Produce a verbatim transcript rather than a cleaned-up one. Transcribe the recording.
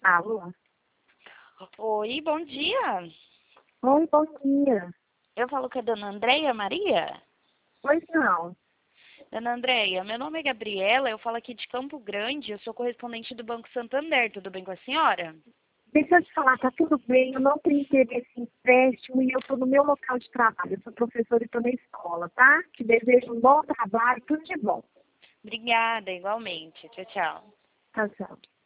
Alô? Oi, bom dia. Oi, bom dia. Eu falo com a dona Andréia Maria? Pois não. Dona Andréia, meu nome é Gabriela, eu falo aqui de Campo Grande, eu sou correspondente do Banco Santander, tudo bem com a senhora? Deixa eu te falar, tá tudo bem, eu não tenho interesse em empréstimo e eu estou no meu local de trabalho. Eu sou professora e estou na escola, tá? Te desejo um bom trabalho, tudo de bom. Obrigada, igualmente. Tchau, tchau. Tchau, tchau.